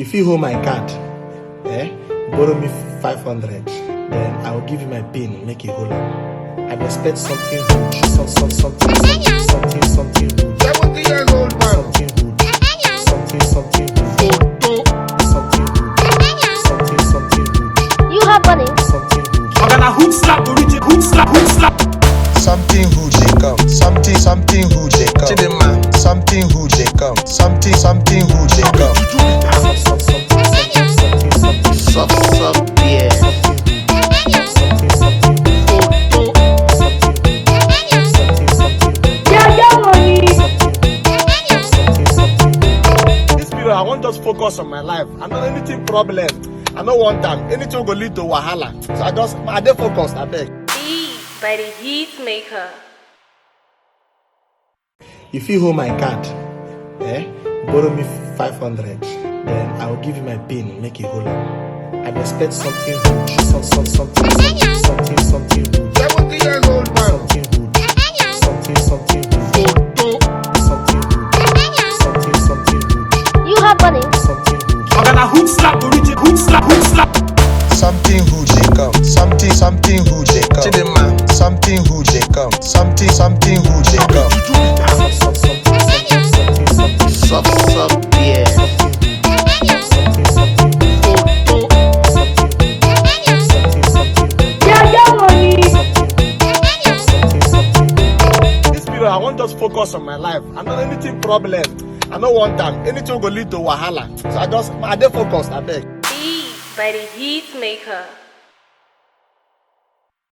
If you hold my card, borrow me 500, then I will give you my pin, make you hold up. I expect something huge, something huge. 70 years old man. Something huge, something huge. Something huge, You have money. something huge. Organa hood slap, origin hood slap. Something huge they come. Something huge they come. Chidinma. Something huge they come. Something huge they come. Sup, yeah. This period, I won't just focus on my life. I know anything problem. I know one time, anything will lead to wahala. So I dey focused, I beg. Beat by the Heat Maker. If you hold my card, borrow me 500, then I will give you my pin, make you hold up. I expect something huge, something huge. 70 years old man. Something huge, something huge. Something huge, You have money. something huge. Organa hood slap, origin hood slap. Something huge they come. Something huge they come. Chidinma. Something huge they come. Something huge they come. Sup, yeah. This period, I won't just focus on my life. I know anything problem. I know one time, anything will lead to wahala. So I dey focused, I beg. Beat by the Heat Maker.